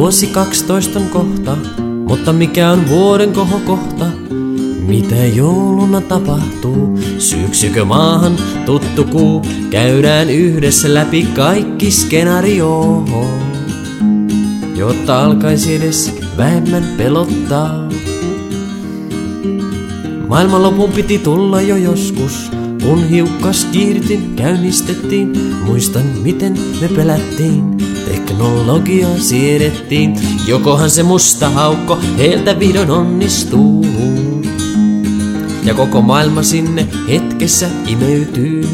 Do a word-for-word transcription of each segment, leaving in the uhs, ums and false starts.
Vuosi kaksitoista on kohta, mutta mikä on vuoden kohokohta? Mitä jouluna tapahtuu? Syksykö maahan tuttu kuu? Käydään yhdessä läpi kaikki skenaario, jotta alkaisi edes vähemmän pelottaa. Maailmanlopun piti tulla jo joskus, kun hiukkas kiihdytin käynnistettiin. Muistan miten me pelättiin, teknologiaa siedettiin. Jokohan se musta haukko heiltä vihdoin onnistuu, ja koko maailma sinne hetkessä imeytyy.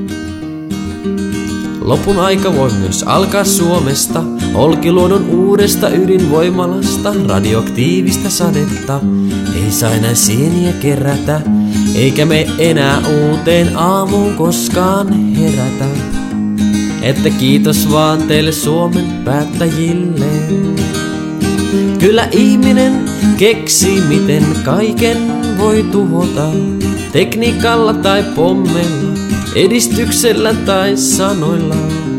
Lopun aika voi myös alkaa Suomesta, Olkiluodon uudesta ydinvoimalasta. Radioaktiivista sadetta ei saa enää sieniä kerätä, eikä me enää uuteen aamuun koskaan herätä. Että kiitos vaan teille Suomen päättäjille. Kyllä ihminen keksii miten kaiken voi tuhota, tekniikalla tai pommeilla, edistyksellä tai sanoilla.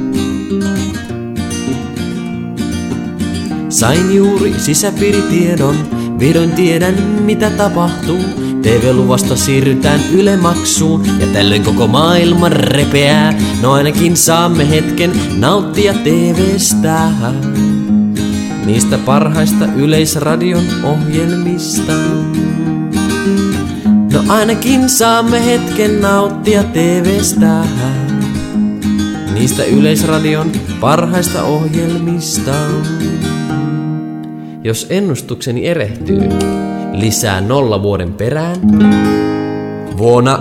Sain juuri sisäpiiritiedon, vihdoin tiedän mitä tapahtuu. T V-luvasta siirrytään Yle-maksuun, ja tällöin koko maailma repeää. No ainakin saamme hetken nauttia T V:stä, niistä parhaista Yleisradion ohjelmista. No ainakin saamme hetken nauttia T V:stä, niistä Yleisradion parhaista ohjelmista. Jos ennustukseni erehtyy, lisää nolla vuoden perään. Vuonna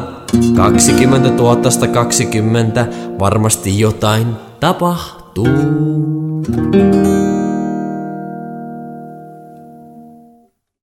kaksikymmentätuhattakaksikymmentä varmasti jotain tapahtuu.